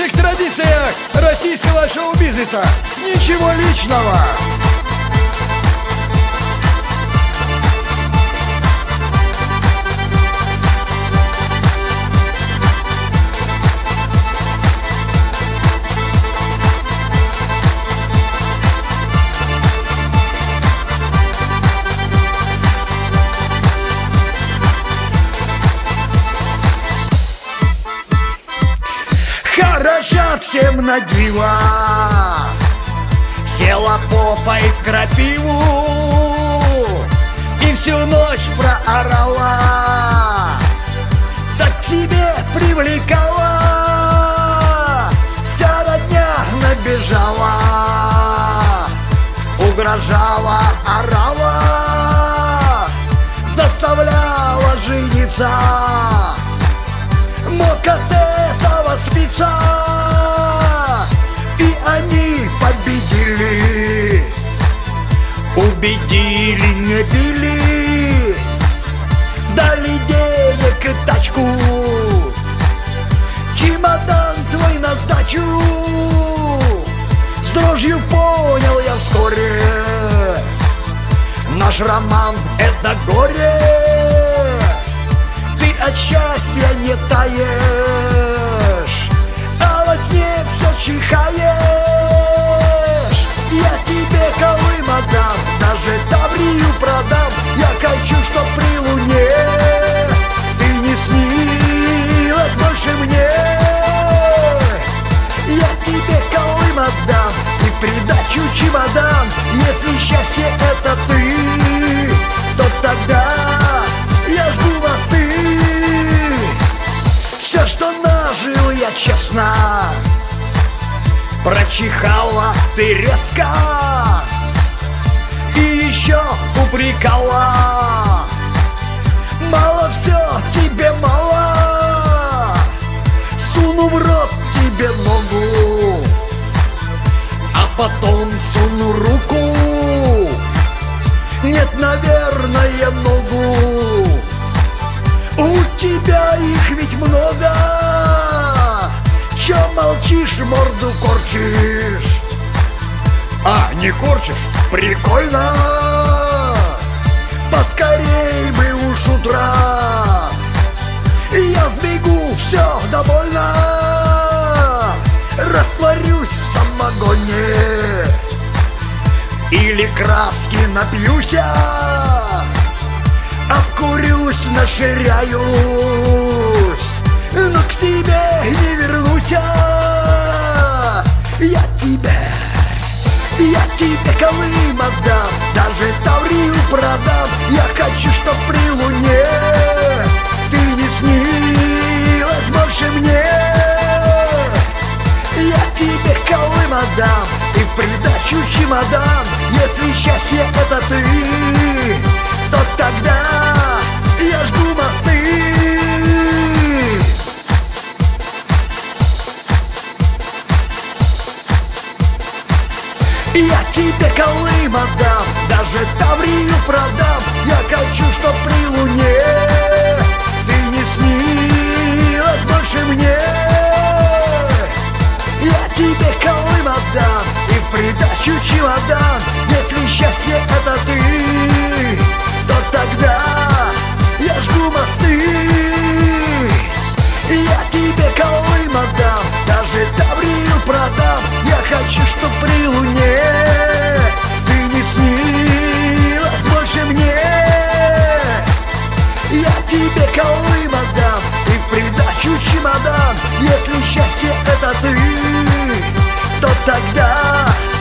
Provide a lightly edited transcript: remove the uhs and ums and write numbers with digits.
лучших традициях российского шоу-бизнеса. Ничего личного. Хороша всем на диво, села попой в крапиву и всю ночь проорала, так к себе привлекала. Вся родня набежала, угрожала, орала, заставляла жениться. Мог от этого спиться, и они победили. Убедили, не били, дали денег и тачку, чемодан твой на сдачу. С дрожью понял я вскоре, наш роман — это горе. Ты от счастья не таешь, а во сне все чихаешь. Я тебе Колым отдам, даже Таврию продам. Я хочу, чтоб при луне ты не снилась больше мне. Я тебе Колым отдам и в придачу чемодан. Если счастье это ты, то тогда я жду вас ты. Все, что нажил я честно, прочихала ты резко и еще упрекала. Мало все, тебе мало. Суну в рот тебе ногу, а потом суну руку. Нет, наверное, ногу. У тебя их ведь много. Че молчишь, морду корчишь? А, не корчишь? Прикольно. Поскорей бы уж утра, я сбегу, все, довольно. Растворюсь в самогоне или краски напьюсь, обкурюсь, наширяюсь, но к тебе не вернусь. Я тебе Колым отдам, даже Таврию продам. Я хочу, чтоб при луне ты не снилась больше мне. Я тебе Колым отдам и в придачу чемодан. Если счастье это ты, то тогда я жду мосты. Я тебе Колым отдам, даже Таврию продам. Я хочу, чтоб при луне ты не снилась больше мне. Я тебе Колым отдам и в придачу чемодан. Если счастье это ты, то тогда я жгу мосты. Я тебе Колым отдам, даже Таврию продам. Я хочу, чтоб при луне ты не снилась больше мне. Я тебе Колым отдам и в придачу чемодан. Если счастье это ты, то тогда